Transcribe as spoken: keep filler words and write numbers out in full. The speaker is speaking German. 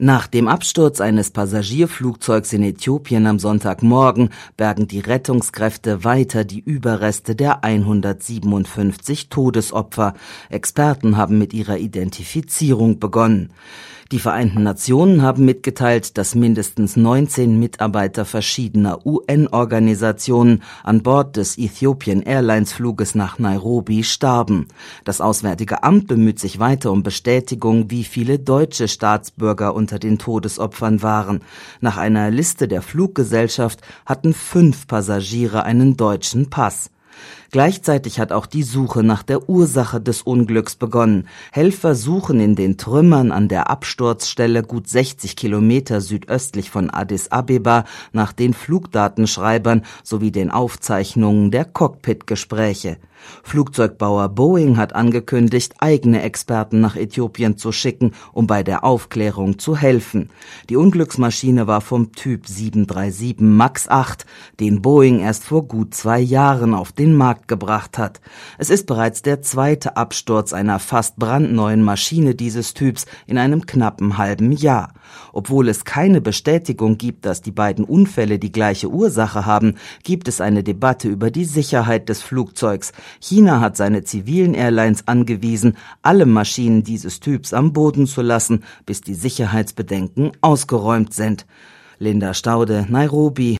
Nach dem Absturz eines Passagierflugzeugs in Äthiopien am Sonntagmorgen bergen die Rettungskräfte weiter die Überreste der hundertsiebenundfünfzig Todesopfer. Experten haben mit ihrer Identifizierung begonnen. Die Vereinten Nationen haben mitgeteilt, dass mindestens neunzehn Mitarbeiter verschiedener U N-Organisationen an Bord des Ethiopian Airlines Fluges nach Nairobi starben. Das Auswärtige Amt bemüht sich weiter um Bestätigung, wie viele deutsche Staatsbürger unter den Todesopfern waren. Nach einer Liste der Fluggesellschaft hatten fünf Passagiere einen deutschen Pass. Gleichzeitig hat auch die Suche nach der Ursache des Unglücks begonnen. Helfer suchen in den Trümmern an der Absturzstelle gut sechzig Kilometer südöstlich von Addis Abeba nach den Flugdatenschreibern sowie den Aufzeichnungen der Cockpitgespräche. Flugzeugbauer Boeing hat angekündigt, eigene Experten nach Äthiopien zu schicken, um bei der Aufklärung zu helfen. Die Unglücksmaschine war vom Typ sieben drei sieben Max acht, den Boeing erst vor gut zwei Jahren auf den Markt gebracht hat. Es ist bereits der zweite Absturz einer fast brandneuen Maschine dieses Typs in einem knappen halben Jahr. Obwohl es keine Bestätigung gibt, dass die beiden Unfälle die gleiche Ursache haben, gibt es eine Debatte über die Sicherheit des Flugzeugs. China hat seine zivilen Airlines angewiesen, alle Maschinen dieses Typs am Boden zu lassen, bis die Sicherheitsbedenken ausgeräumt sind. Linda Staude, Nairobi.